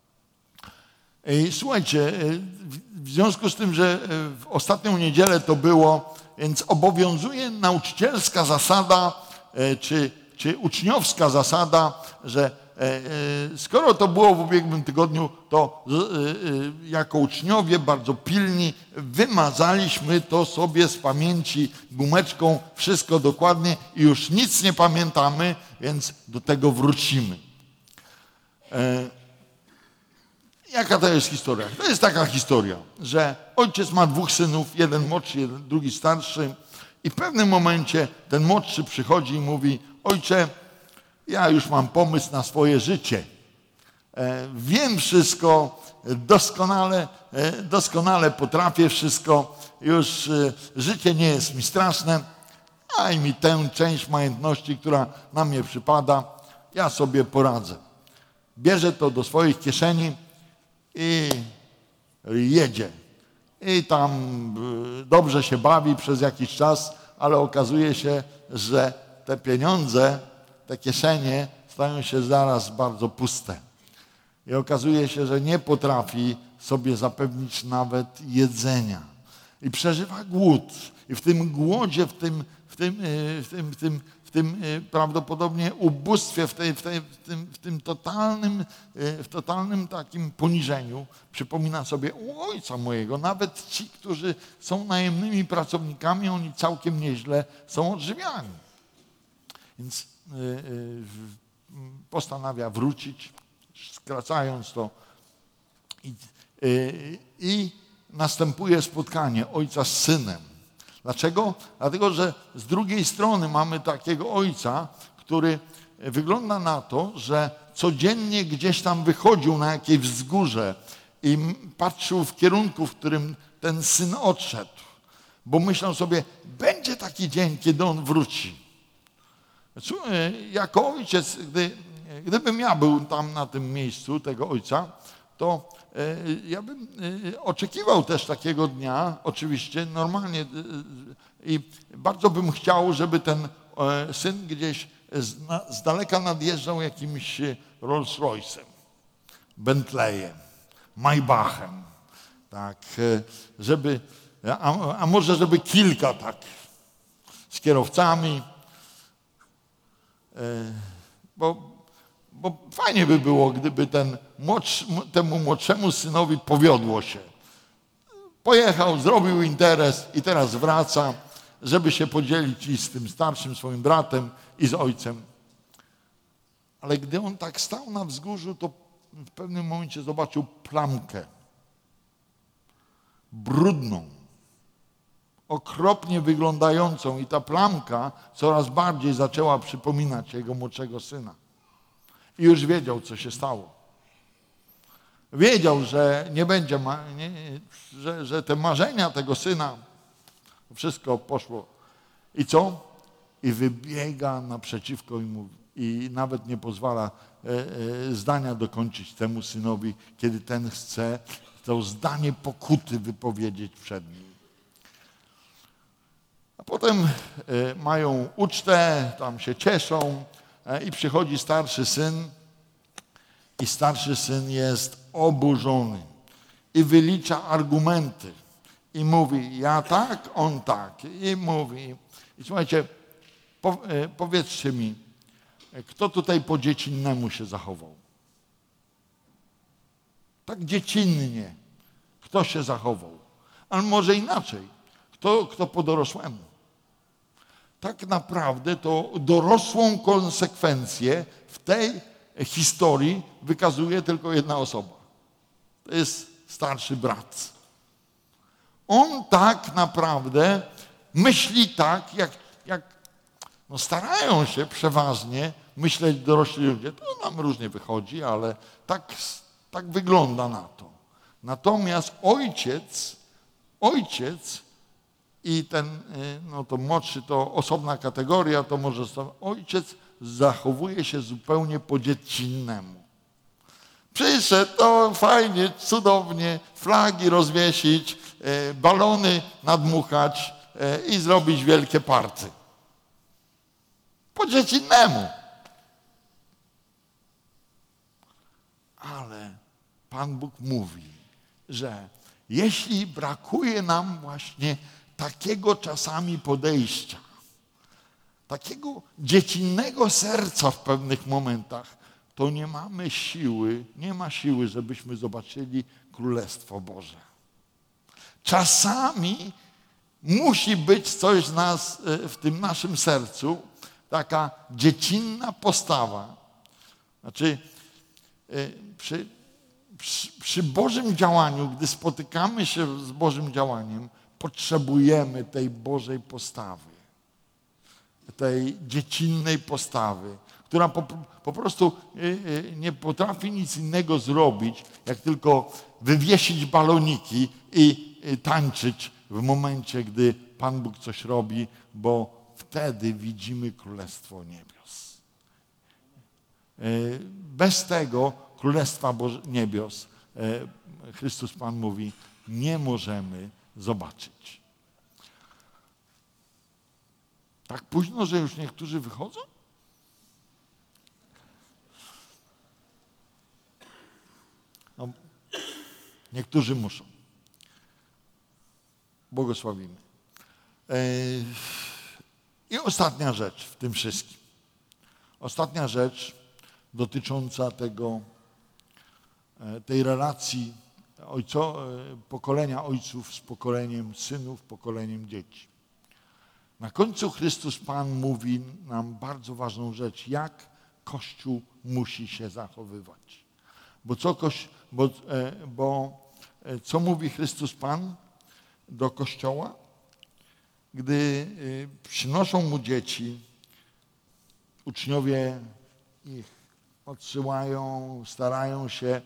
I słuchajcie, w związku z tym, że w ostatnią niedzielę to było, więc obowiązuje nauczycielska zasada, czy uczniowska zasada, że skoro to było w ubiegłym tygodniu, to jako uczniowie bardzo pilni wymazaliśmy to sobie z pamięci gumeczką, wszystko dokładnie i już nic nie pamiętamy, więc do tego wrócimy. Jaka to jest historia? To jest taka historia, że ojciec ma 2 synów, jeden młodszy, drugi starszy i w pewnym momencie ten młodszy przychodzi i mówi: ojcze, ja już mam pomysł na swoje życie. Wiem wszystko, doskonale potrafię wszystko, już życie nie jest mi straszne, daj mi tę część majątności, która na mnie przypada, ja sobie poradzę. Bierze to do swoich kieszeni i jedzie. I tam dobrze się bawi przez jakiś czas, ale okazuje się, że te pieniądze, te kieszenie stają się zaraz bardzo puste. I okazuje się, że nie potrafi sobie zapewnić nawet jedzenia. I przeżywa głód. I w tym głodzie, w tym prawdopodobnie ubóstwie, w tym totalnym takim poniżeniu przypomina sobie: u ojca mojego, nawet ci, którzy są najemnymi pracownikami, oni całkiem nieźle są odżywiani. Więc postanawia wrócić, skracając to. I następuje spotkanie ojca z synem. Dlaczego? Dlatego, że z drugiej strony mamy takiego ojca, który wygląda na to, że codziennie gdzieś tam wychodził na jakieś wzgórze i patrzył w kierunku, w którym ten syn odszedł. Bo myślał sobie, będzie taki dzień, kiedy on wróci. Jako ojciec, gdybym ja był tam na tym miejscu tego ojca, to ja bym oczekiwał też takiego dnia, oczywiście, normalnie, i bardzo bym chciał, żeby ten syn gdzieś z daleka nadjeżdżał jakimś Rolls Royce'em, Bentleyem, Maybachem, tak, żeby, a może żeby kilka tak, z kierowcami, bo fajnie by było, gdyby temu młodszemu synowi powiodło się. Pojechał, zrobił interes i teraz wraca, żeby się podzielić i z tym starszym swoim bratem i z ojcem. Ale gdy on tak stał na wzgórzu, to w pewnym momencie zobaczył plamkę. Brudną. Okropnie wyglądającą i ta plamka coraz bardziej zaczęła przypominać jego młodszego syna. I już wiedział, co się stało. Wiedział, że nie będzie, że te marzenia tego syna, wszystko poszło. I co? I wybiega naprzeciwko i mówi, i nawet nie pozwala zdania dokończyć temu synowi, kiedy ten chce to zdanie pokuty wypowiedzieć przed nim. A potem mają ucztę, tam się cieszą i przychodzi starszy syn i starszy syn jest oburzony i wylicza argumenty i mówi, ja tak, on tak i mówi. I słuchajcie, powiedzcie mi, kto tutaj po dziecinnemu się zachował? Tak dziecinnie. Kto się zachował? Ale może inaczej. Kto po dorosłemu? Tak naprawdę to dorosłą konsekwencję w tej historii wykazuje tylko jedna osoba. To jest starszy brat. On tak naprawdę myśli tak, jak starają się przeważnie myśleć dorośli ludzie. To nam różnie wychodzi, ale tak wygląda na to. Natomiast ojciec i ten, to młodszy to osobna kategoria, to może ojciec zachowuje się zupełnie po dziecinnemu. Przyszedł, to fajnie, cudownie, flagi rozwiesić, balony nadmuchać i zrobić wielkie party. Po dziecinnemu. Ale Pan Bóg mówi, że jeśli brakuje nam właśnie takiego czasami podejścia, takiego dziecinnego serca w pewnych momentach, to nie ma siły, żebyśmy zobaczyli Królestwo Boże. Czasami musi być coś z nas, w tym naszym sercu, taka dziecinna postawa. Znaczy, przy Bożym działaniu, gdy spotykamy się z Bożym działaniem, potrzebujemy tej Bożej postawy, tej dziecinnej postawy, która po prostu nie potrafi nic innego zrobić, jak tylko wywiesić baloniki i tańczyć w momencie, gdy Pan Bóg coś robi, bo wtedy widzimy Królestwo Niebios. Bez tego Królestwa Niebios, Chrystus Pan mówi, nie możemy zobaczyć. Tak późno, że już niektórzy wychodzą? No, niektórzy muszą. Błogosławimy. I ostatnia rzecz w tym wszystkim. Ostatnia rzecz dotycząca tej relacji pokolenia ojców z pokoleniem synów, pokoleniem dzieci. Na końcu Chrystus Pan mówi nam bardzo ważną rzecz, jak Kościół musi się zachowywać. Bo co mówi Chrystus Pan do Kościoła? Gdy przynoszą mu dzieci, uczniowie ich odsyłają, starają się,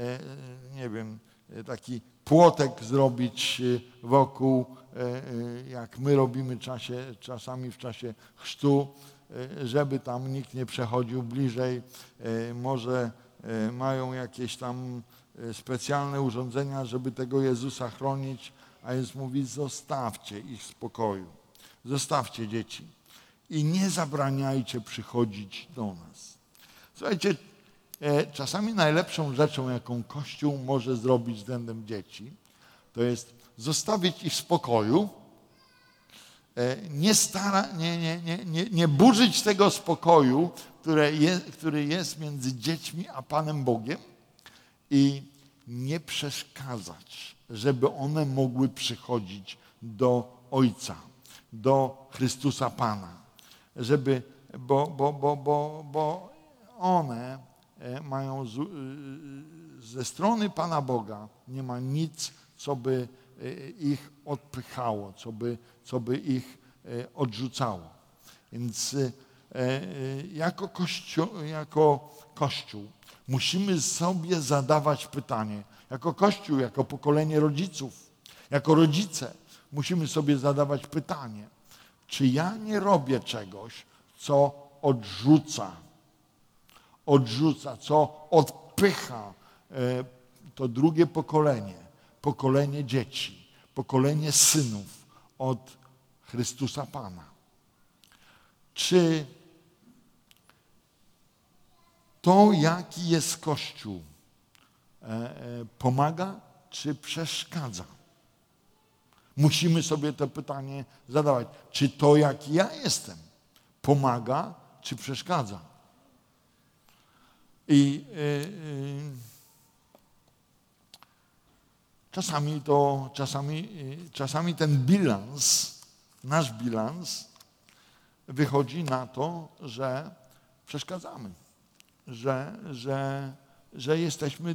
taki płotek zrobić wokół, jak my robimy czasami w czasie chrztu, żeby tam nikt nie przechodził bliżej. Może mają jakieś tam specjalne urządzenia, żeby tego Jezusa chronić, a Jezus mówi, zostawcie ich w spokoju. Zostawcie dzieci i nie zabraniajcie przychodzić do nas. Słuchajcie, czasami najlepszą rzeczą, jaką Kościół może zrobić względem dzieci, to jest zostawić ich w spokoju, nie burzyć tego spokoju, który jest między dziećmi a Panem Bogiem i nie przeszkadzać, żeby one mogły przychodzić do Ojca, do Chrystusa Pana, bo one mają ze strony Pana Boga nie ma nic, co by ich odpychało, co by ich odrzucało. Więc jako Kościół musimy sobie zadawać pytanie, jako Kościół, jako pokolenie rodziców, jako rodzice musimy sobie zadawać pytanie, Czy ja nie robię czegoś, co odrzuca, co odpycha to drugie pokolenie dzieci, pokolenie synów od Chrystusa Pana? Czy to, jaki jest Kościół, pomaga czy przeszkadza? Musimy sobie to pytanie zadawać. Czy to, jaki ja jestem, pomaga czy przeszkadza? I czasami ten bilans, nasz bilans, wychodzi na to, że przeszkadzamy, że jesteśmy.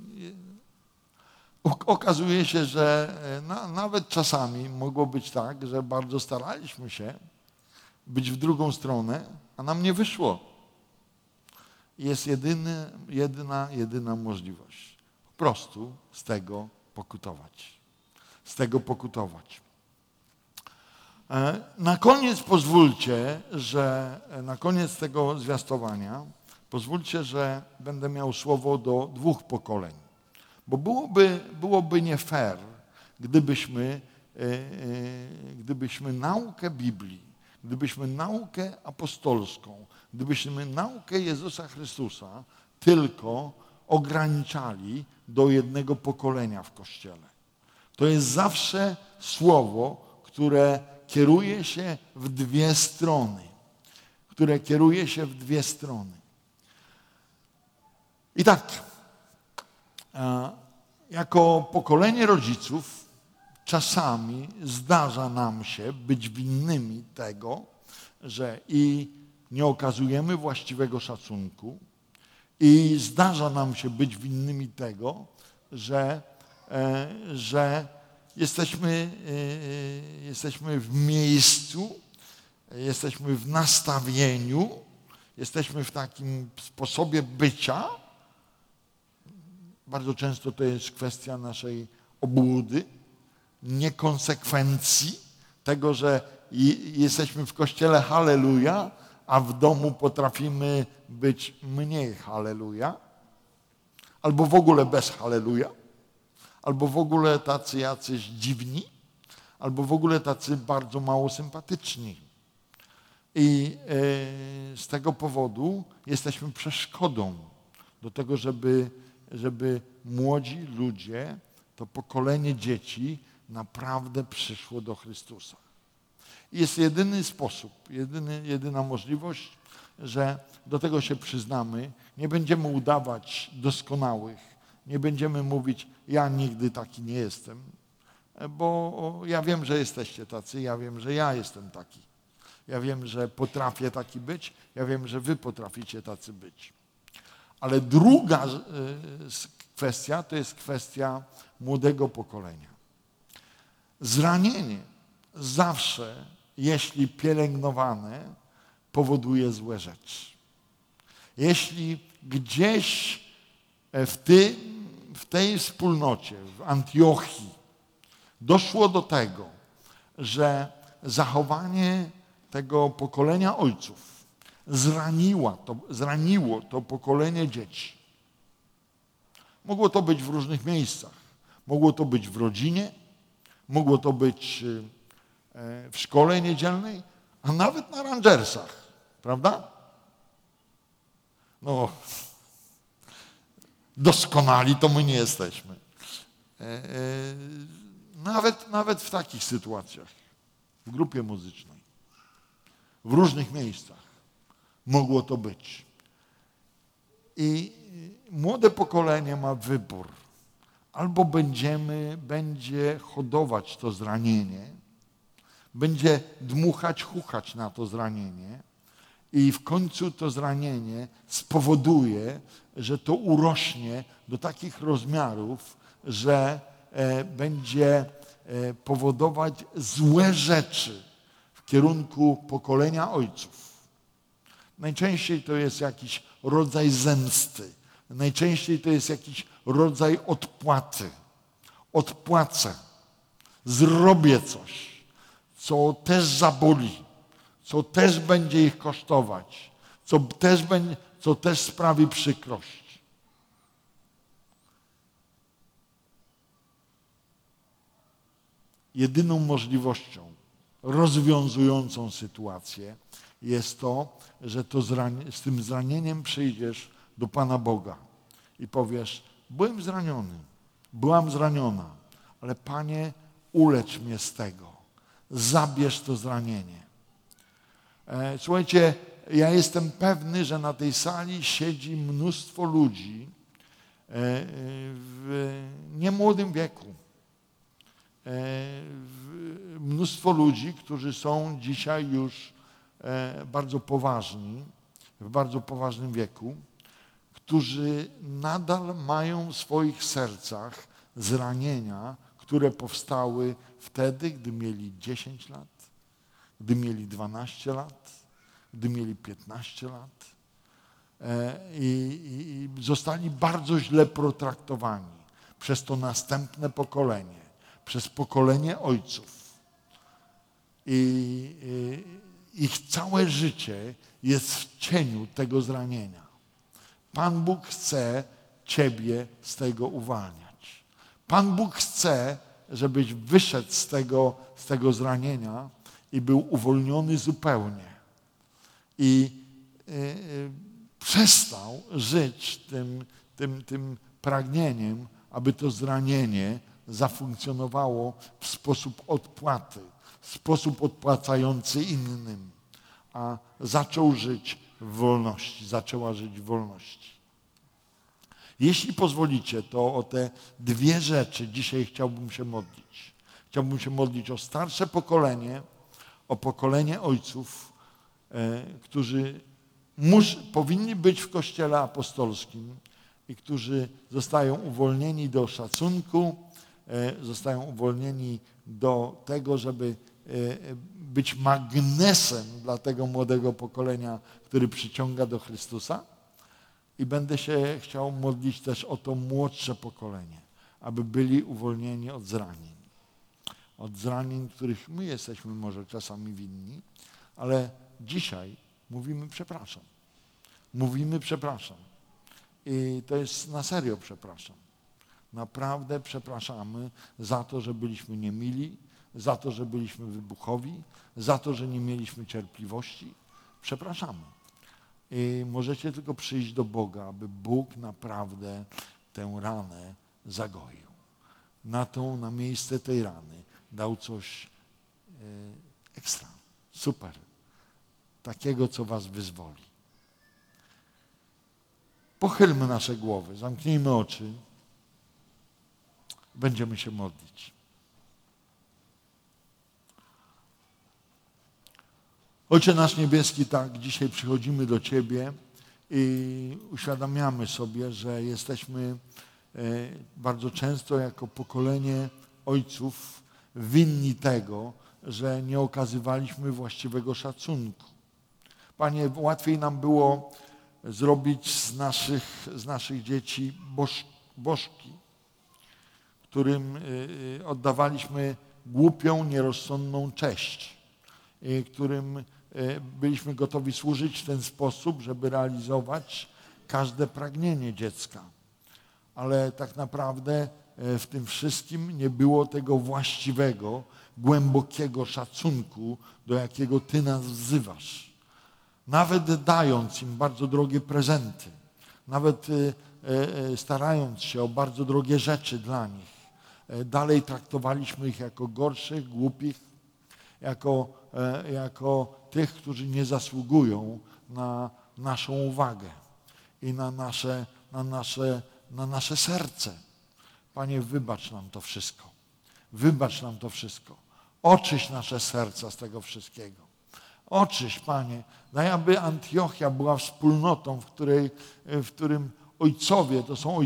Okazuje się, że nawet czasami mogło być tak, że bardzo staraliśmy się być w drugą stronę, a nam nie wyszło. Jest jedyna możliwość. Po prostu z tego pokutować. Na koniec pozwólcie, że na koniec tego zwiastowania pozwólcie, że będę miał słowo do 2 pokoleń. Bo byłoby nie fair, gdybyśmy naukę Biblii, gdybyśmy naukę apostolską, gdybyśmy naukę Jezusa Chrystusa tylko ograniczali do jednego pokolenia w Kościele. To jest zawsze słowo, które kieruje się w dwie strony. I tak, jako pokolenie rodziców czasami zdarza nam się być winnymi tego, że i nie okazujemy właściwego szacunku, i zdarza nam się być winnymi tego, że jesteśmy w miejscu, jesteśmy w nastawieniu, jesteśmy w takim sposobie bycia. Bardzo często to jest kwestia naszej obłudy, niekonsekwencji, tego, że jesteśmy w kościele halleluja, a w domu potrafimy być mniej halleluja, albo w ogóle bez halleluja, albo w ogóle tacy jacyś dziwni, albo w ogóle tacy bardzo mało sympatyczni. I z tego powodu jesteśmy przeszkodą do tego, żeby młodzi ludzie, to pokolenie dzieci naprawdę przyszło do Chrystusa. I jest jedyny sposób, jedyna możliwość, że do tego się przyznamy. Nie będziemy udawać doskonałych, nie będziemy mówić, ja nigdy taki nie jestem, bo ja wiem, że jesteście tacy, ja wiem, że ja jestem taki. Ja wiem, że potrafię taki być, ja wiem, że wy potraficie tacy być. Ale druga kwestia to jest kwestia młodego pokolenia. Zranienie zawsze, jeśli pielęgnowane, powoduje złe rzeczy. Jeśli gdzieś w tej wspólnocie, w Antiochii doszło do tego, że zachowanie tego pokolenia ojców zraniło to pokolenie dzieci. Mogło to być w różnych miejscach. Mogło to być w rodzinie, mogło to być w szkole niedzielnej, a nawet na Rangersach, prawda? No, doskonali to my nie jesteśmy. Nawet w takich sytuacjach, w grupie muzycznej, w różnych miejscach mogło to być. I młode pokolenie ma wybór. Albo będzie hodować to zranienie, będzie dmuchać, chuchać na to zranienie i w końcu to zranienie spowoduje, że to urośnie do takich rozmiarów, że będzie powodować złe rzeczy w kierunku pokolenia ojców. Najczęściej to jest jakiś rodzaj zemsty. Najczęściej to jest jakiś rodzaj odpłaty. Odpłacę. Zrobię coś, co też zaboli. co też będzie ich kosztować, co też sprawi przykrość. Jedyną możliwością rozwiązującą sytuację jest to, że z tym zranieniem przyjdziesz do Pana Boga i powiesz: byłem zraniony, byłam zraniona, ale Panie, ulecz mnie z tego, zabierz to zranienie. Słuchajcie, ja jestem pewny, że na tej sali siedzi mnóstwo ludzi w niemłodym wieku. Mnóstwo ludzi, którzy są dzisiaj już bardzo poważni, w bardzo poważnym wieku, którzy nadal mają w swoich sercach zranienia, które powstały wtedy, gdy mieli 10 lat, gdy mieli 12 lat, gdy mieli 15 lat i zostali bardzo źle potraktowani przez to następne pokolenie, przez pokolenie ojców. I ich całe życie jest w cieniu tego zranienia. Pan Bóg chce ciebie z tego uwalniać. Pan Bóg chce, żebyś wyszedł z tego zranienia i był uwolniony zupełnie. I przestał żyć tym pragnieniem, aby to zranienie zafunkcjonowało w sposób odpłaty, w sposób odpłacający innym, a zaczął żyć w wolności, zaczęła żyć w wolności. Jeśli pozwolicie, to o te dwie rzeczy dzisiaj chciałbym się modlić. Chciałbym się modlić o starsze pokolenie, o pokolenie ojców, którzy powinni być w Kościele apostolskim i którzy zostają uwolnieni do szacunku, zostają uwolnieni do tego, żeby być magnesem dla tego młodego pokolenia, który przyciąga do Chrystusa. I będę się chciał modlić też o to młodsze pokolenie, aby byli uwolnieni od zranień. Od zranień, których my jesteśmy może czasami winni, ale dzisiaj mówimy przepraszam. Mówimy przepraszam. I to jest na serio przepraszam. Naprawdę przepraszamy za to, że byliśmy niemili, za to, że byliśmy wybuchowi, za to, że nie mieliśmy cierpliwości. Przepraszamy. I możecie tylko przyjść do Boga, aby Bóg naprawdę tę ranę zagoił. Na miejsce tej rany dał coś ekstra, super, takiego, co was wyzwoli. Pochylmy nasze głowy, zamknijmy oczy, będziemy się modlić. Ojcze nasz niebieski, tak, dzisiaj przychodzimy do Ciebie i uświadamiamy sobie, że jesteśmy bardzo często jako pokolenie ojców winni tego, że nie okazywaliśmy właściwego szacunku. Panie, łatwiej nam było zrobić z naszych dzieci bożki, którym oddawaliśmy głupią, nierozsądną cześć, którym byliśmy gotowi służyć w ten sposób, żeby realizować każde pragnienie dziecka. Ale tak naprawdę w tym wszystkim nie było tego właściwego, głębokiego szacunku, do jakiego Ty nas wzywasz. Nawet dając im bardzo drogie prezenty, nawet starając się o bardzo drogie rzeczy dla nich, dalej traktowaliśmy ich jako gorszych, głupich, jako tych, którzy nie zasługują na naszą uwagę i na nasze serce. Panie, wybacz nam to wszystko. Wybacz nam to wszystko. Oczyść nasze serca z tego wszystkiego. Oczyść, Panie. Daj, aby Antiochia była wspólnotą, w którym ojcowie, to są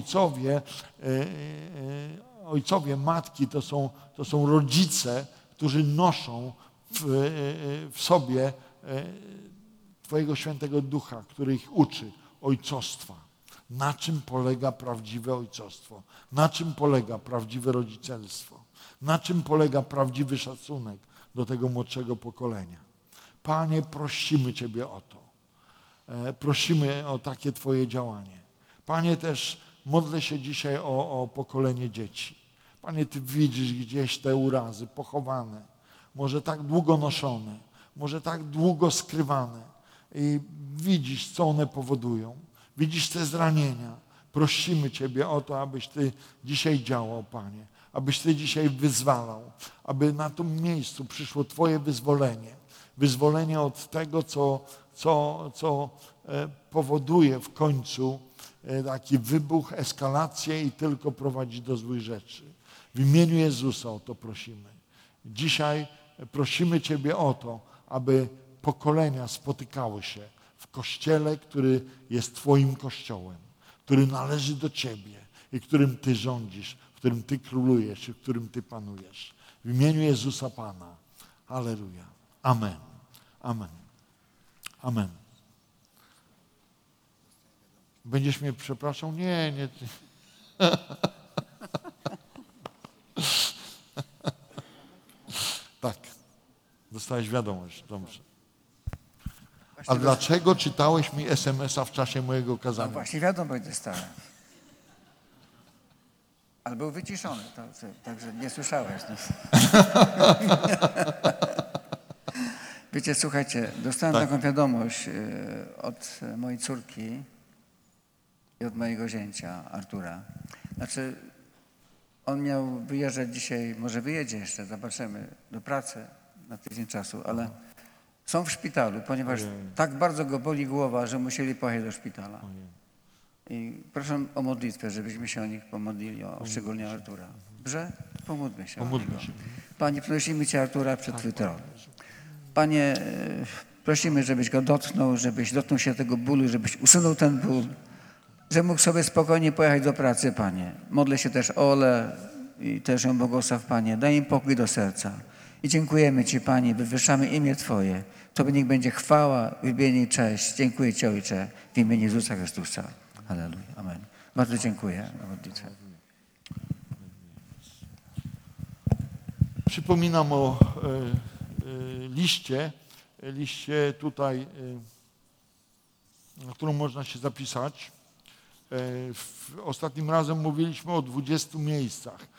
ojcowie, matki, to są rodzice, którzy noszą w sobie Twojego Świętego Ducha, który ich uczy ojcostwa. Na czym polega prawdziwe ojcostwo? Na czym polega prawdziwe rodzicielstwo? Na czym polega prawdziwy szacunek do tego młodszego pokolenia? Panie, prosimy Ciebie o to. Prosimy o takie Twoje działanie. Panie, też modlę się dzisiaj o pokolenie dzieci. Panie, Ty widzisz gdzieś te urazy pochowane, może tak długo noszone, może tak długo skrywane i widzisz, co one powodują. Widzisz te zranienia. Prosimy Ciebie o to, abyś Ty dzisiaj działał, Panie, abyś Ty dzisiaj wyzwalał, aby na tym miejscu przyszło Twoje wyzwolenie. Wyzwolenie od tego, co powoduje w końcu taki wybuch, eskalację i tylko prowadzi do złych rzeczy. W imieniu Jezusa o to prosimy. Dzisiaj prosimy Ciebie o to, aby pokolenia spotykały się w Kościele, który jest Twoim Kościołem, który należy do Ciebie i którym Ty rządzisz, w którym Ty królujesz i w którym Ty panujesz. W imieniu Jezusa Pana. Alleluja. Amen. Amen. Amen. Będziesz mnie przepraszał? Nie, nie. Tak. Dostałeś wiadomość. Dobrze. A dlaczego czytałeś mi SMS-a w czasie mojego kazania? No właśnie wiadomość dostałem. Ale był wyciszony, także nie słyszałeś. No. Wiecie, słuchajcie, dostałem taką wiadomość od mojej córki i od mojego zięcia, Artura. Znaczy, on miał wyjeżdżać dzisiaj, może wyjedzie jeszcze, zobaczymy, do pracy na tydzień czasu, ale są w szpitalu, ponieważ tak bardzo go boli głowa, że musieli pojechać do szpitala. I proszę o modlitwę, żebyśmy się o nich pomodlili, szczególnie o Artura. Dobrze? Pomódlmy się. Pomódlmy się. Panie, prosimy Cię, Artura, przed Twój tron. Panie, prosimy, żebyś go dotknął, żebyś dotknął się tego bólu, żebyś usunął ten ból, że mógł sobie spokojnie pojechać do pracy, Panie. Modlę się też o Olę i też ją błogosław, Panie. Daj im pokój do serca. I dziękujemy Ci, Panie, wywyższamy imię Twoje. Tobie niech będzie chwała, wielbienie i cześć. Dziękuję Ci, Ojcze, w imieniu Jezusa Chrystusa. Halleluja. Amen. Bardzo dziękuję za modlitwę. Przypominam o liście tutaj, na którą można się zapisać. Ostatnim razem mówiliśmy o 20 miejscach.